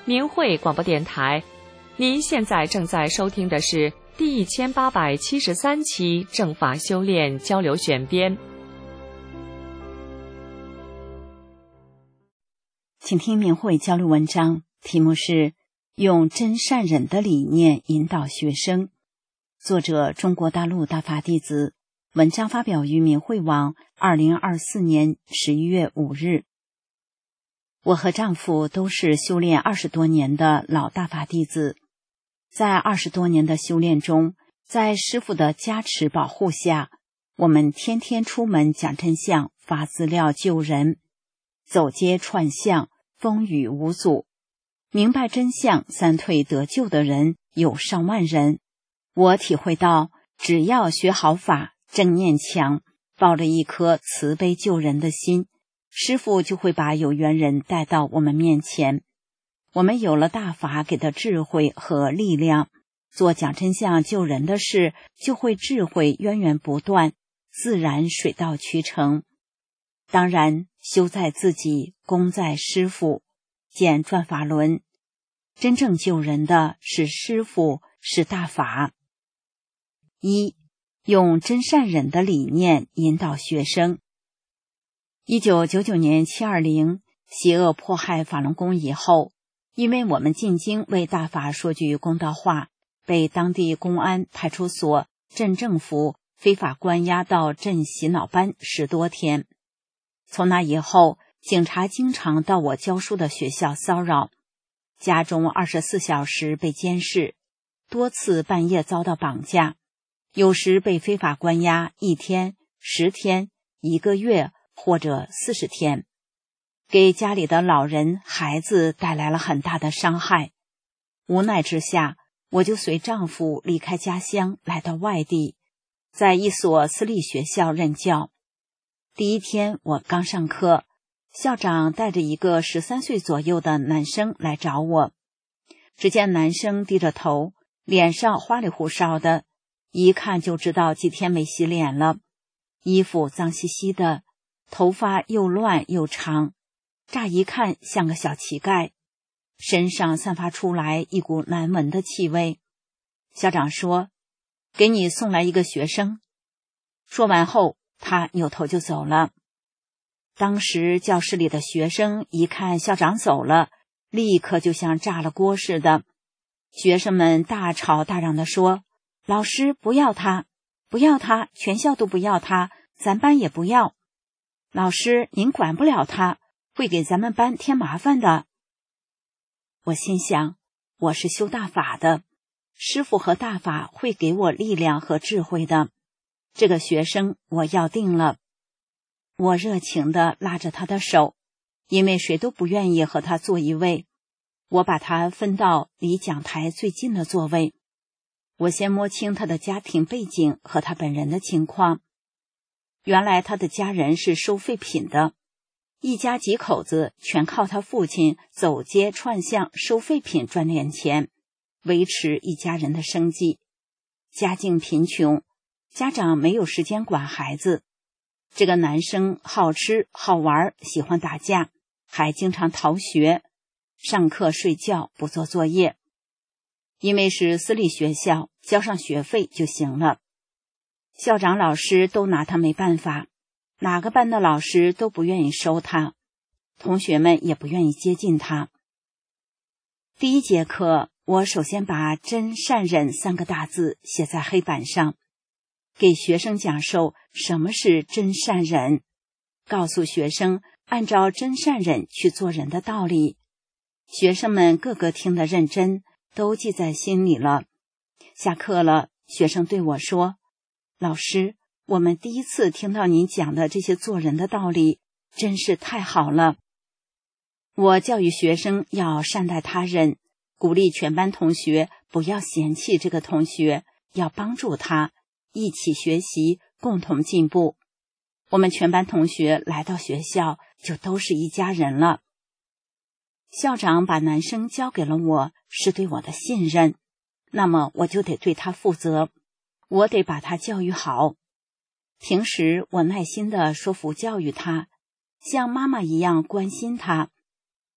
明慧广播电台。您现在正在收听的是第1873期正法修炼交流选编。 请听明慧交流文章，题目是用真善忍的理念引导学生，作者中国大陆大法弟子，文章发表于明慧网2024年11月5日。我和丈夫都是修炼20多年的老大法弟子，在20多年的修炼中，在师父的加持保护下，我们天天出门讲真相，发资料救人，走街串巷，风雨无阻。明白真相，三退得救的人有上万人。我体会到，只要学好法，正念强，抱着一颗慈悲救人的心，师父就会把有缘人带到我们面前。我们有了大法给的智慧和力量，做讲真相救人的事，就会智慧源源不断，自然水到渠成。当然，修在自己，功在师父。见转法轮，真正救人的是师父，是大法。一，用真善忍的理念引导学生。1999年720，邪恶迫害法轮功以后，因为我们进京为大法说句公道话，被当地公安派出所、镇政府非法关押到镇洗脑班10多天。从那以后，警察经常到我教书的学校骚扰，家中24小时被监视，多次半夜遭到绑架，有时被非法关押1天、10天、1个月或者40天，给家里的老人、孩子带来了很大的伤害。无奈之下，我就随丈夫离开家乡，来到外地，在一所私立学校任教。第一天我刚上课，校长带着一个13岁左右的男生来找我。只见男生低着头，脸上花里胡哨的，一看就知道几天没洗脸了，衣服脏兮兮的，头发又乱又长，乍一看像个小乞丐，身上散发出来一股难闻的气味。校长说：“给你送来一个学生。”说完后，他扭头就走了。当时教室里的学生一看校长走了，立刻就像炸了锅似的。学生们大吵大嚷地说：“老师，不要他，不要他，全校都不要他，咱班也不要。老师，您管不了他，会给咱们班添麻烦的。”我心想，我是修大法的，师父和大法会给我力量和智慧的。这个学生我要定了。我热情地拉着他的手，因为谁都不愿意和他坐一位。我把他分到离讲台最近的座位。我先摸清他的家庭背景和他本人的情况。原来他的家人是收废品的，一家几口子全靠他父亲走街串巷收废品赚点钱，维持一家人的生计。家境贫穷，家长没有时间管孩子。这个男生好吃好玩，喜欢打架，还经常逃学，上课睡觉，不做作业。因为是私立学校，交上学费就行了。校长老师都拿他没办法，哪个班的老师都不愿意收他，同学们也不愿意接近他。第一节课，我首先把真善忍3个大字写在黑板上，给学生讲授什么是真善忍，告诉学生按照真善忍去做人的道理。学生们个个听得认真，都记在心里了。下课了，学生对我说：“老师，我们第一次听到您讲的这些做人的道理，真是太好了。”我教育学生要善待他人，鼓励全班同学不要嫌弃这个同学，要帮助他，一起学习，共同进步。我们全班同学来到学校，就都是一家人了。校长把男生交给了我，是对我的信任，那么我就得对他负责，我得把他教育好。平时我耐心地说服教育他，像妈妈一样关心他。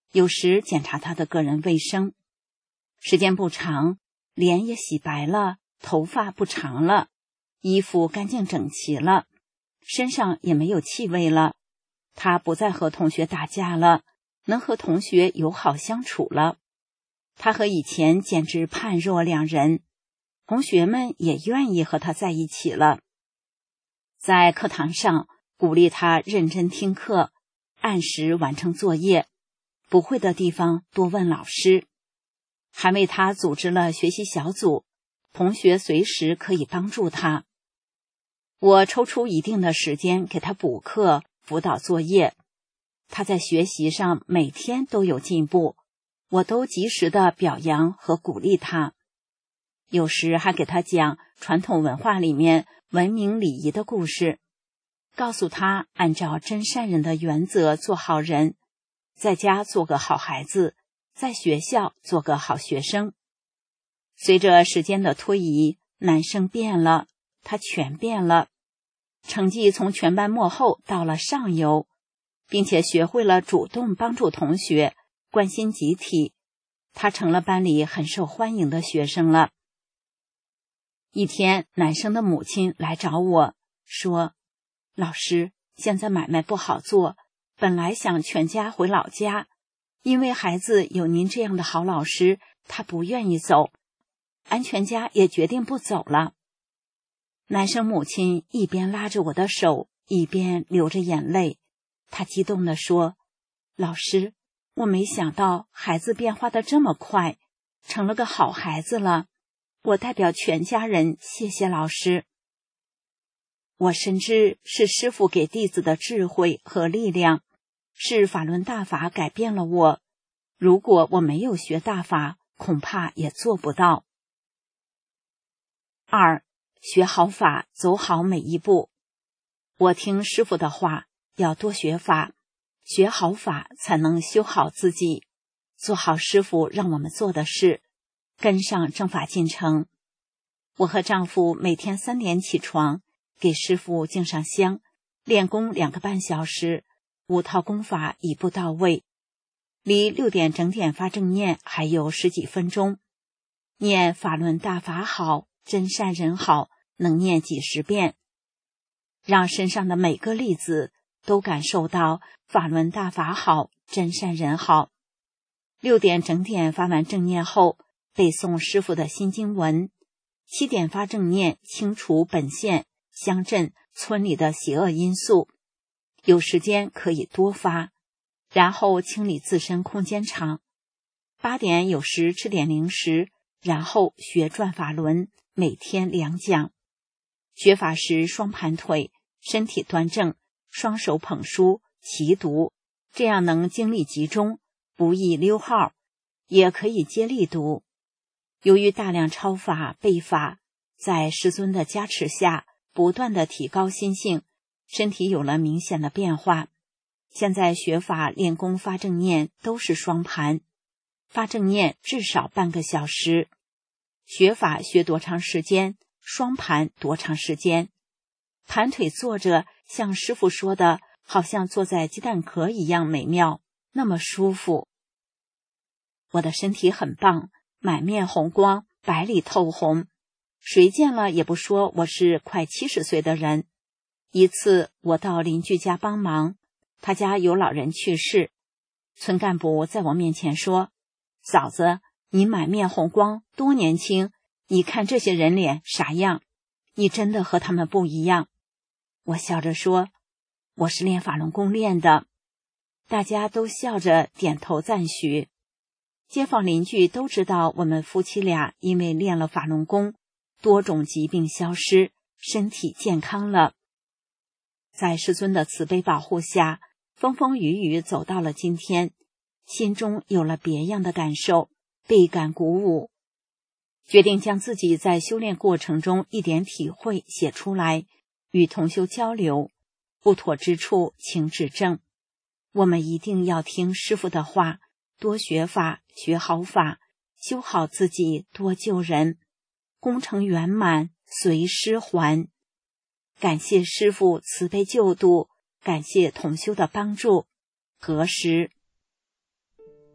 有时检查他的个人卫生。时间不长，脸也洗白了，头发不长了，衣服干净整齐了，身上也没有气味了。他不再和同学打架了，能和同学友好相处了。他和以前简直判若两人，同学们也愿意和他在一起了。在课堂上，鼓励他认真听课，按时完成作业，不会的地方多问老师。还为他组织了学习小组，同学随时可以帮助他。我抽出一定的时间给他补课、辅导作业。他在学习上每天都有进步，我都及时的表扬和鼓励他。有时还给他讲传统文化里面文明礼仪的故事，告诉他按照真善人的原则做好人，在家做个好孩子，在学校做个好学生。随着时间的推移，男生变了，他全变了。成绩从全班末后到了上游，并且学会了主动帮助同学，关心集体。他成了班里很受欢迎的学生了。一天，男生的母亲来找我，说：老师，现在买卖不好做，本来想全家回老家，因为孩子有您这样的好老师，他不愿意走，俺全家也决定不走了。男生母亲一边拉着我的手，一边流着眼泪，他激动地说：老师，我没想到孩子变化得这么快，成了个好孩子了，我代表全家人谢谢老师。我深知是师父给弟子的智慧和力量，是法轮大法改变了我，如果我没有学大法，恐怕也做不到。2. 学好法，走好每一步。我听师父的话，要多学法，学好法才能修好自己，做好师父让我们做的事，跟上正法进程。我和丈夫每天3点起床，给师父敬上香，练功2个半小时，5套功法一步到位。离6点整点发正念还有10几分钟，念法轮大法好，真善人好，能念几10遍，让身上的每个粒子都感受到法轮大法好，真善人好。6点整点发完正念后，背诵师父的心经文。7点发正念，清除本县、乡镇、村里的邪恶因素，有时间可以多发，然后清理自身空间场。8点有时吃点零食，然后学转法轮，每天2讲。学法时双盘腿，身体端正，双手捧书齐读，这样能精力集中，不易溜号，也可以接力读。由于大量抄法背法，在师尊的加持下，不断的提高心性，身体有了明显的变化。现在学法练功发正念都是双盘，发正念至少半个小时。学法学多长时间，双盘多长时间。盘腿坐着，像师父说的，好像坐在鸡蛋壳一样美妙，那么舒服。我的身体很棒，满面红光，白里透红，谁见了也不说我是快70岁的人。一次我到邻居家帮忙，他家有老人去世，村干部在我面前说：嫂子，你满面红光，多年轻，你看这些人脸啥样，你真的和他们不一样。我笑着说：我是练法轮功练的。大家都笑着点头赞许。街坊邻居都知道我们夫妻俩因为练了法轮功，多种疾病消失，身体健康了。在师尊的慈悲保护下，风风雨雨走到了今天，心中有了别样的感受，倍感鼓舞，决定将自己在修炼过程中一点体会写出来，与同修交流，不妥之处请指正。我们一定要听师父的话，多学法，学好法，修好自己，多救人，功成圆满，随师还。感谢师父慈悲救度，感谢同修的帮助。何时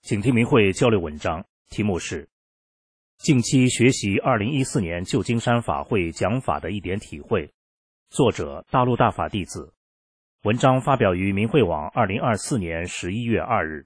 请听明慧交流文章，题目是近期学习2014年旧金山法会讲法的一点体会，作者大陆大法弟子，文章发表于明慧网2024年11月2日。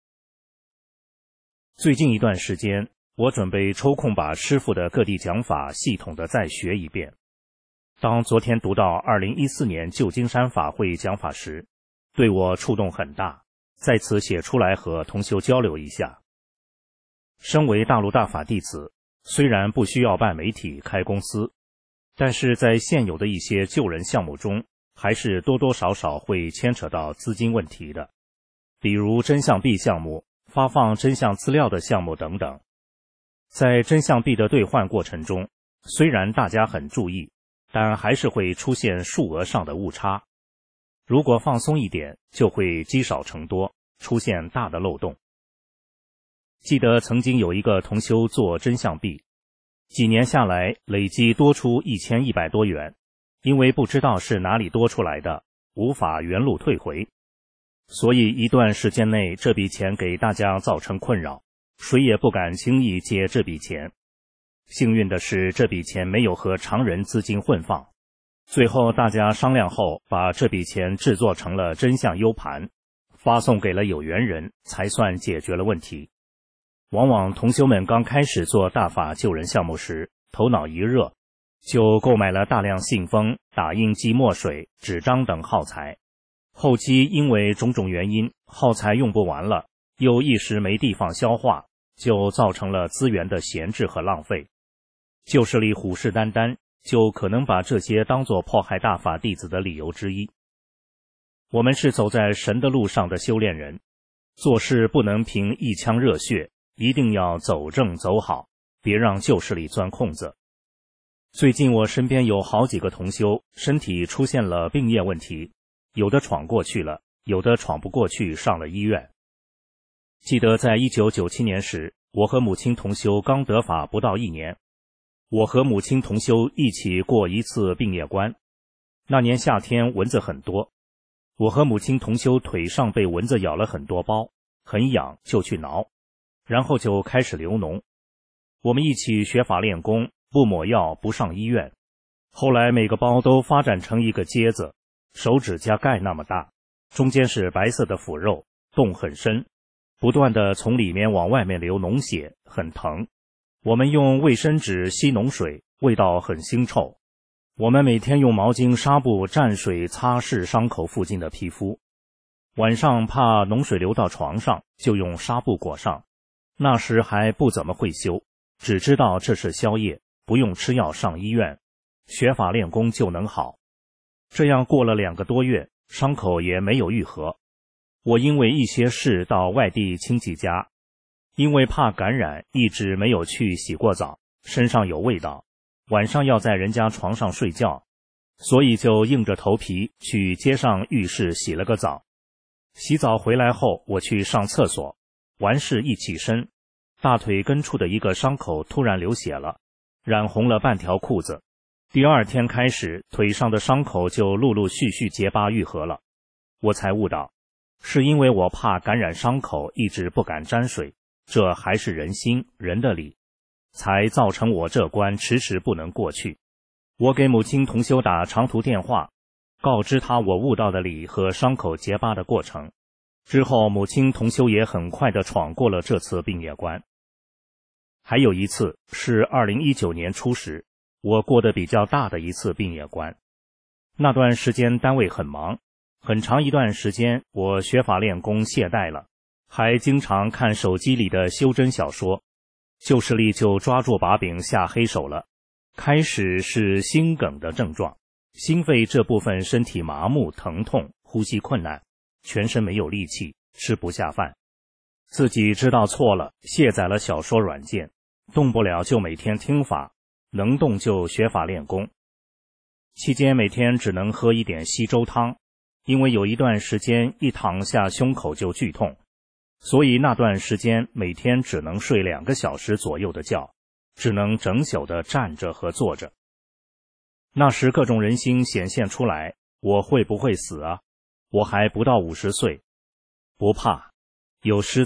最近一段时间，我准备抽空把师父的各地讲法系统的再学一遍。当昨天读到2014年旧金山法会讲法时，对我触动很大，在此写出来和同修交流一下。身为大陆大法弟子，虽然不需要办媒体开公司，但是在现有的一些救人项目中，还是多多少少会牵扯到资金问题的，比如真相币项目、发放真相资料的项目等等。在真相币的兑换过程中，虽然大家很注意，但还是会出现数额上的误差。如果放松一点，就会积少成多，出现大的漏洞。记得曾经有一个同修做真相币，几年下来累计多出1100多元，因为不知道是哪里多出来的，无法原路退回，所以一段时间内这笔钱给大家造成困扰，谁也不敢轻易借这笔钱。幸运的是，这笔钱没有和常人资金混放，最后大家商量后，把这笔钱制作成了真相 U 盘，发送给了有缘人，才算解决了问题。往往同修们刚开始做大法救人项目时，头脑一热，就购买了大量信封、打印机墨水、纸张等耗材。后期因为种种原因，耗材用不完了，又一时没地方消化，就造成了资源的闲置和浪费。旧势力虎视眈眈，就可能把这些当作迫害大法弟子的理由之一。我们是走在神的路上的修炼人，做事不能凭一腔热血，一定要走正走好，别让旧势力钻空子。最近我身边有好几个同修，身体出现了病业问题，有的闯过去了，有的闯不过去，上了医院。记得在1997年时，我和母亲同修刚得法不到1年，我和母亲同修一起过一次病业关。那年夏天蚊子很多，我和母亲同修腿上被蚊子咬了很多包，很痒，就去挠，然后就开始流脓。我们一起学法练功，不抹药，不上医院。后来每个包都发展成一个疖子，手指甲盖那么大，中间是白色的腐肉，洞很深，不断地从里面往外面流脓血，很疼。我们用卫生纸吸脓水，味道很腥臭。我们每天用毛巾、纱布蘸水擦拭伤口附近的皮肤。晚上怕脓水流到床上，就用纱布裹上。那时还不怎么会修，只知道这是宵夜，不用吃药上医院，学法练功就能好。这样过了2个多月，伤口也没有愈合。我因为一些事到外地亲戚家，因为怕感染，一直没有去洗过澡，身上有味道，晚上要在人家床上睡觉，所以就硬着头皮去街上浴室洗了个澡。洗澡回来后，我去上厕所，完事一起身，大腿根处的一个伤口突然流血了，染红了半条裤子。第2天开始，腿上的伤口就陆陆续续结疤愈合了。我才悟到，是因为我怕感染伤口，一直不敢沾水，这还是人心，人的理，才造成我这关迟迟不能过去。我给母亲同修打长途电话，告知她我悟到的理和伤口结疤的过程。之后母亲同修也很快地闯过了这次病业关。还有一次是2019年初时，我过得比较大的一次病业关。那段时间单位很忙，很长一段时间我学法练功懈怠了，还经常看手机里的修真小说，旧势力就抓住把柄下黑手了。开始是心梗的症状，心肺这部分身体麻木疼痛，呼吸困难，全身没有力气，吃不下饭。自己知道错了，卸载了小说软件，动不了就每天听法，能动就学法练功。期间每天只能喝一点稀粥汤，因为有一段时间一躺下胸口就剧痛，所以那段时间每天只能睡2个小时左右的觉，只能整宿的站着和坐着。那时各种人心显现出来，我会不会死啊？我还不到50岁。不怕，有师在，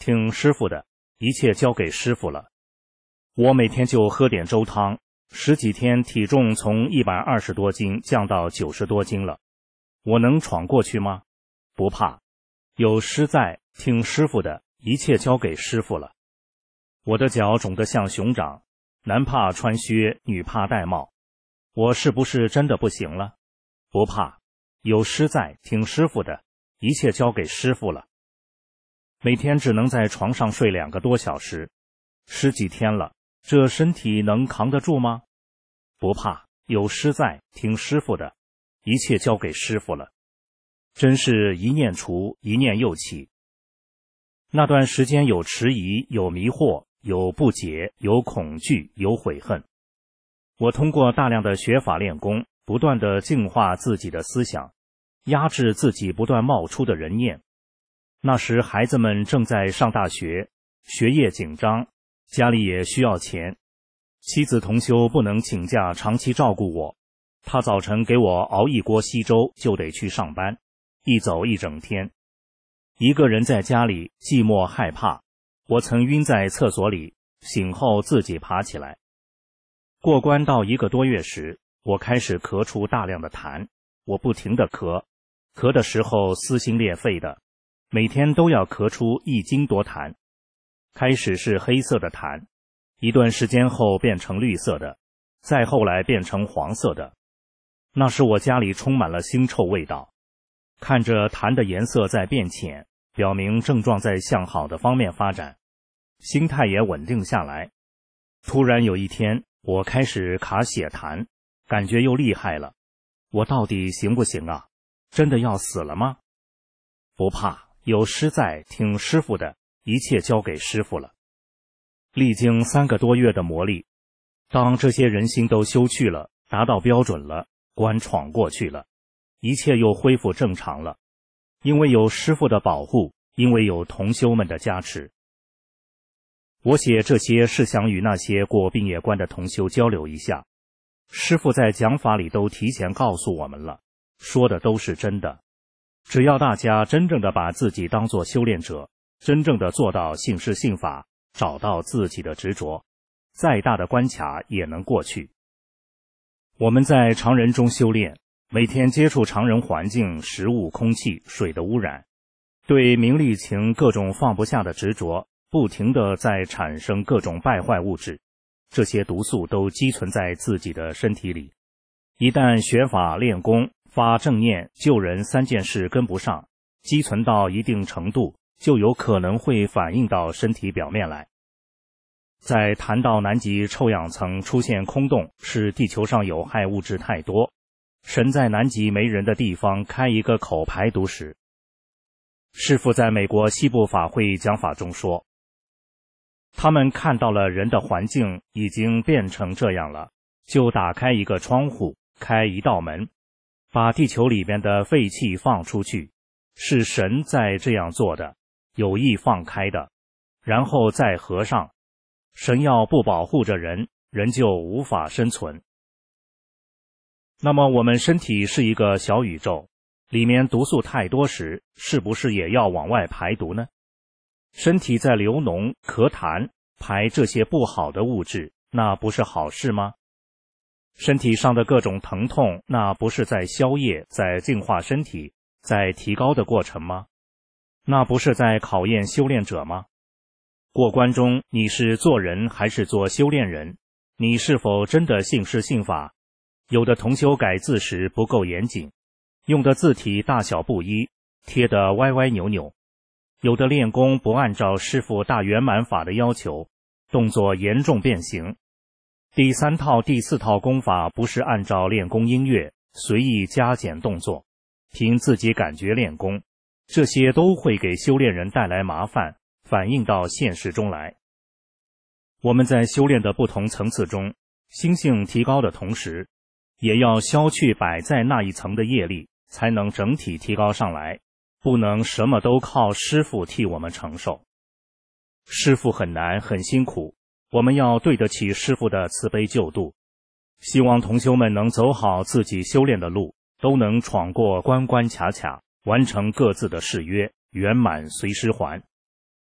听师傅的，一切交给师傅了。我每天就喝点粥汤，十几天体重从120多斤降到90多斤了。我能闯过去吗？不怕，有师在，听师傅的，一切交给师傅了。我的脚肿得像熊掌，男怕穿靴，女怕戴帽。我是不是真的不行了？不怕，有师在，听师傅的，一切交给师傅了。每天只能在床上睡2个多小时，十几天了，这身体能扛得住吗？不怕，有师在，听师傅的，一切交给师傅了。真是一念除，一念又起。那段时间有迟疑，有迷惑，有不解，有恐惧，有悔恨。我通过大量的学法练功，不断地净化自己的思想，压制自己不断冒出的人念。那时孩子们正在上大学，学业紧张，家里也需要钱。妻子同修不能请假长期照顾我，她早晨给我熬一锅稀粥就得去上班，一走一整天。一个人在家里寂寞害怕，我曾晕在厕所里，醒后自己爬起来。过关到1个多月时，我开始咳出大量的痰，我不停地咳，咳的时候撕心裂肺的，每天都要咳出1斤多痰。开始是黑色的痰，一段时间后变成绿色的，再后来变成黄色的。那时我家里充满了腥臭味道，看着痰的颜色在变浅，表明症状在向好的方面发展，心态也稳定下来。突然有一天，我开始卡血痰，感觉又厉害了。我到底行不行啊？真的要死了吗？不怕，有师在，听师傅的，一切交给师傅了。历经3个多月的磨砺，当这些人心都修去了，达到标准了，关闯过去了，一切又恢复正常了。因为有师父的保护，因为有同修们的加持。我写这些是想与那些过病业关的同修交流一下。师父在讲法里都提前告诉我们了，说的都是真的。只要大家真正的把自己当作修炼者，真正的做到信事信法，找到自己的执着，再大的关卡也能过去。我们在常人中修炼，每天接触常人环境、食物、空气、水的污染，对名利情各种放不下的执着，不停地在产生各种败坏物质，这些毒素都积存在自己的身体里。一旦学法练功，发正念救人3件事跟不上，积存到一定程度，就有可能会反映到身体表面来。在谈到南极臭氧层出现空洞是地球上有害物质太多，神在南极没人的地方开一个口排毒时，师父在美国西部法会讲法中说，他们看到了人的环境已经变成这样了，就打开一个窗户，开一道门，把地球里边的废气放出去，是神在这样做的，有意放开的，然后再合上。神要不保护着人，人就无法生存。那么我们身体是一个小宇宙，里面毒素太多时，是不是也要往外排毒呢？身体在流脓、咳痰，排这些不好的物质，那不是好事吗？身体上的各种疼痛，那不是在消业，在净化身体，在提高的过程吗？那不是在考验修炼者吗？过关中，你是做人还是做修炼人？你是否真的信事信法？有的同修改字时不够严谨，用的字体大小不一，贴得歪歪扭扭。有的练功不按照师父大圆满法的要求，动作严重变形。第3套、第4套功法不是按照练功音乐，随意加减动作，凭自己感觉练功，这些都会给修炼人带来麻烦，反映到现实中来。我们在修炼的不同层次中，心性提高的同时，也要消去摆在那一层的业力，才能整体提高上来，不能什么都靠师父替我们承受。师父很难很辛苦，我们要对得起师父的慈悲救度。希望同修们能走好自己修炼的路，都能闯过关关卡卡，完成各自的誓约，圆满随师还。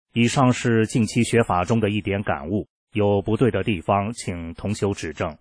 以上是近期学法中的一点感悟，有不对的地方，请同修指正。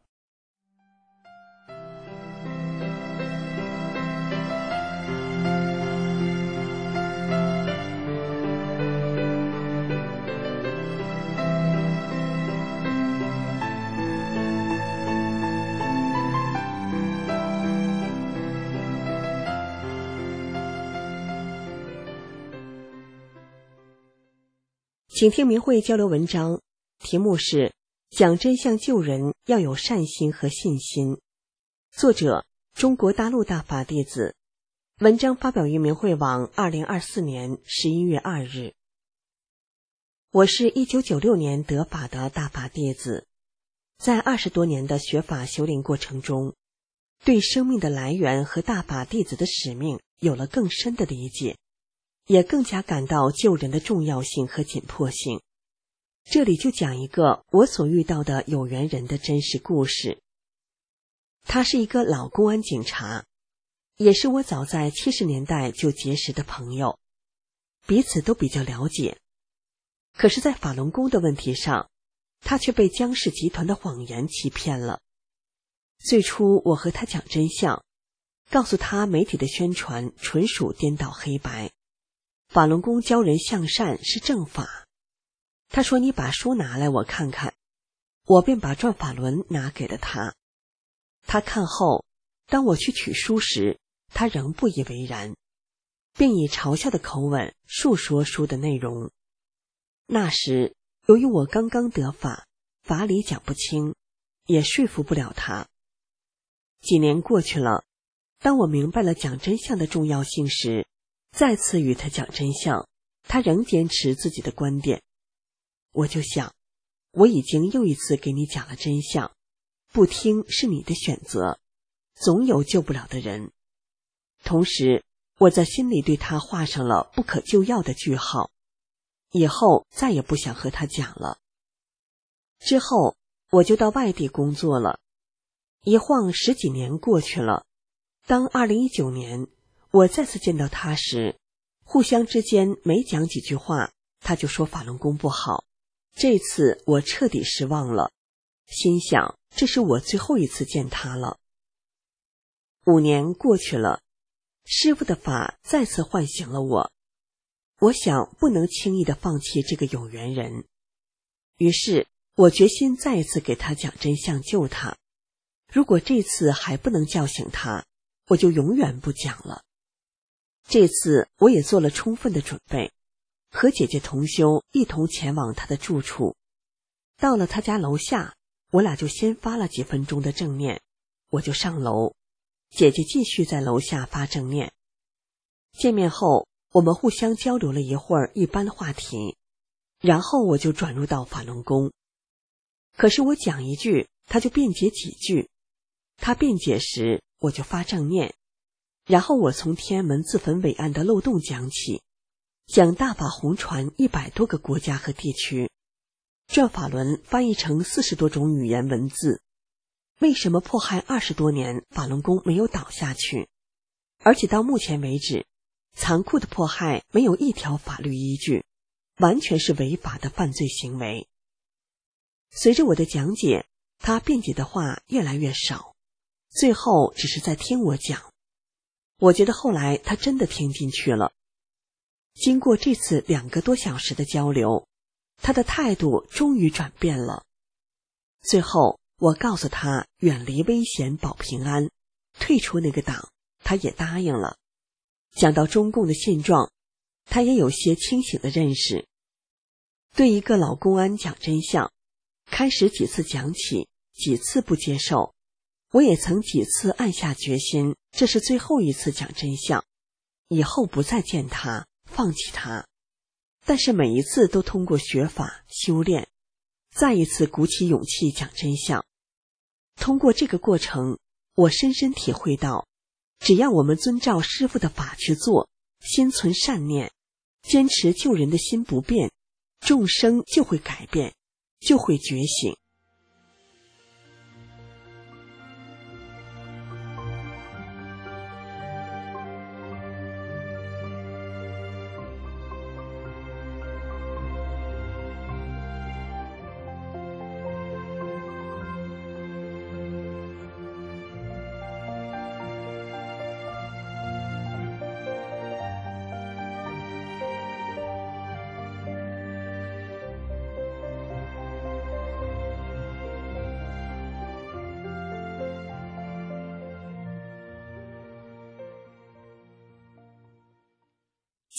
请听明慧交流文章，题目是讲真相救人要有善心和信心，作者中国大陆大法弟子，文章发表于明慧网2024年11月2日。我是1996年得法的大法弟子，在20多年的学法修炼过程中，对生命的来源和大法弟子的使命有了更深的理解，也更加感到救人的重要性和紧迫性。这里就讲一个我所遇到的有缘人的真实故事。他是一个老公安警察，也是我早在70年代就结识的朋友，彼此都比较了解。可是在法轮功的问题上，他却被江氏集团的谎言欺骗了。最初我和他讲真相，告诉他媒体的宣传纯属颠倒黑白，法轮功教人向善是正法。他说你把书拿来我看看，我便把转法轮拿给了他。他看后，当我去取书时，他仍不以为然，并以嘲笑的口吻述说书的内容。那时由于我刚刚得法，法理讲不清，也说服不了他。几年过去了，当我明白了讲真相的重要性时，再次与他讲真相，他仍坚持自己的观点。我就想，我已经又一次给你讲了真相，不听是你的选择，总有救不了的人。同时，我在心里对他画上了不可救药的句号，以后再也不想和他讲了。之后，我就到外地工作了，一晃10几年过去了。当2019年我再次见到他时，互相之间没讲几句话，他就说法轮功不好。这次我彻底失望了，心想这是我最后一次见他了。5年过去了，师父的法再次唤醒了我，我想不能轻易地放弃这个有缘人。于是我决心再一次给他讲真相救他，如果这次还不能叫醒他，我就永远不讲了。这次我也做了充分的准备，和姐姐同修一同前往他的住处。到了他家楼下，我俩就先发了几分钟的正念，我就上楼，姐姐继续在楼下发正念。见面后，我们互相交流了一会儿一般话题，然后我就转入到法轮功。可是我讲一句，他就辩解几句，他辩解时，我就发正念，然后我从天安门自焚伟案的漏洞讲起，讲大法红传100多个国家和地区，转法轮翻译成40多种语言文字，为什么迫害20多年法轮功没有倒下去，而且到目前为止，残酷的迫害没有一条法律依据，完全是违法的犯罪行为。随着我的讲解，他辩解的话越来越少，最后只是在听我讲。我觉得后来他真的听进去了。经过这次2个多小时的交流，他的态度终于转变了。最后我告诉他远离危险保平安，退出那个党，他也答应了。讲到中共的现状，他也有些清醒的认识。对一个老公安讲真相，开始几次讲起，几次不接受，我也曾几次暗下决心，这是最后一次讲真相，以后不再见他，放弃他。但是每一次都通过学法修炼，再一次鼓起勇气讲真相。通过这个过程，我深深体会到，只要我们遵照师父的法去做，心存善念，坚持救人的心不变，众生就会改变，就会觉醒。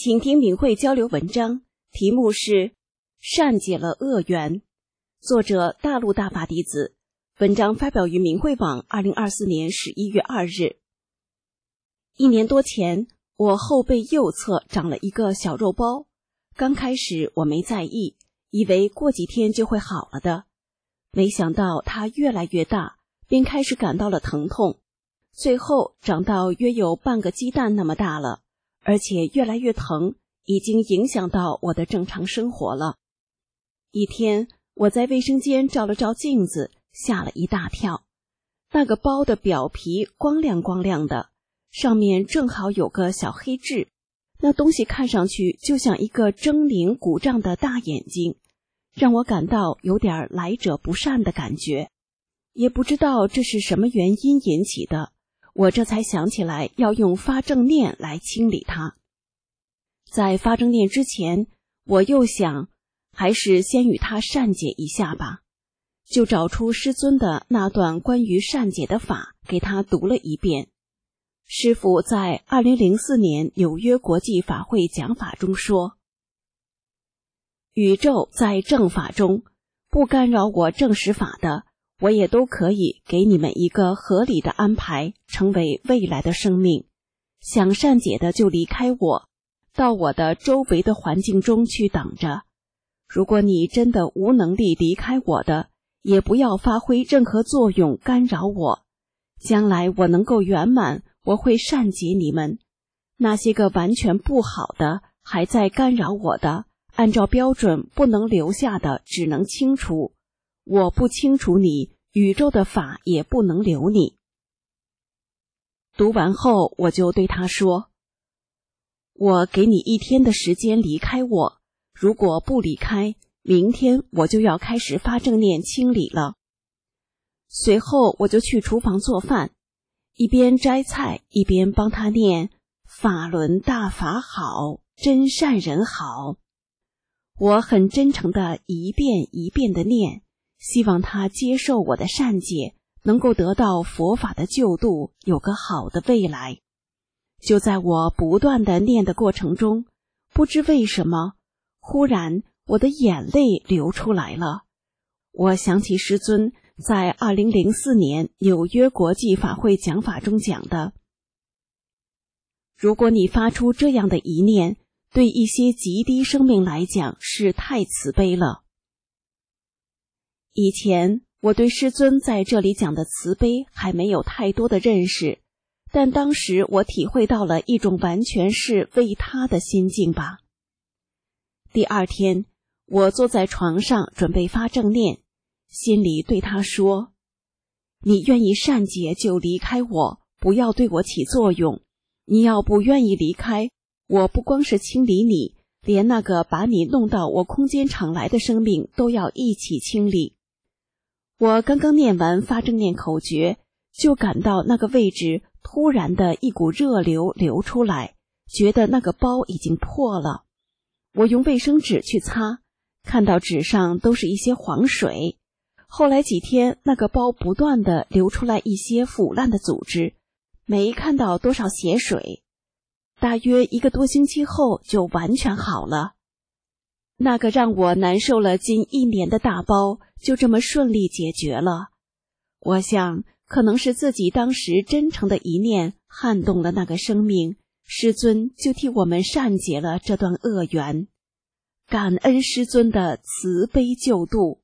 请听明慧交流文章，题目是善解了恶缘，作者大陆大法弟子，文章发表于明慧网2024年11月2日。1年多前，我后背右侧长了一个小肉包，刚开始我没在意，以为过几天就会好了的，没想到它越来越大，便开始感到了疼痛，最后长到约有半个鸡蛋那么大了，而且越来越疼，已经影响到我的正常生活了。一天，我在卫生间照了照镜子，吓了一大跳。那个包的表皮光亮光亮的，上面正好有个小黑痣，那东西看上去就像一个狰狞鼓胀的大眼睛，让我感到有点来者不善的感觉。也不知道这是什么原因引起的，我这才想起来要用发正念来清理它。在发正念之前，我又想还是先与他善解一下吧，就找出师尊的那段关于善解的法给他读了一遍。师父在2004年纽约国际法会讲法中说，宇宙在正法中，不干扰我正实法的，我也都可以给你们一个合理的安排，成为未来的生命。想善解的就离开我，到我的周围的环境中去等着。如果你真的无能力离开我的，也不要发挥任何作用干扰我。将来我能够圆满，我会善解你们。那些个完全不好的，还在干扰我的，按照标准不能留下的，只能清除。我不清除你，宇宙的法也不能留你。读完后，我就对他说，我给你1天的时间离开我，如果不离开，明天我就要开始发正念清理了。随后我就去厨房做饭，一边摘菜一边帮他念法轮大法好，真善人好。我很真诚地一遍一遍地念，希望他接受我的善解，能够得到佛法的救度，有个好的未来。就在我不断地念的过程中，不知为什么，忽然我的眼泪流出来了。我想起师尊在2004年纽约国际法会讲法中讲的，如果你发出这样的一念，对一些极低生命来讲是太慈悲了。以前我对师尊在这里讲的慈悲还没有太多的认识，但当时我体会到了一种完全是为他的心境吧。第2天，我坐在床上准备发正念，心里对他说，你愿意善解就离开我，不要对我起作用。你要不愿意离开，我不光是清理你，连那个把你弄到我空间场来的生命都要一起清理。我刚刚念完发正念口诀，就感到那个位置突然的一股热流流出来，觉得那个包已经破了。我用卫生纸去擦，看到纸上都是一些黄水。后来几天，那个包不断地流出来一些腐烂的组织，没看到多少血水。大约1个多星期后就完全好了。那个让我难受了近1年的大包就这么顺利解决了。我想可能是自己当时真诚的一念撼动了那个生命，师尊就替我们善解了这段恶缘。感恩师尊的慈悲救度。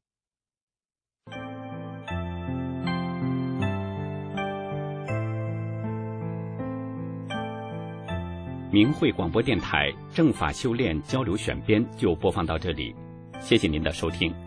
明慧广播电台正法修炼交流选编就播放到这里，谢谢您的收听。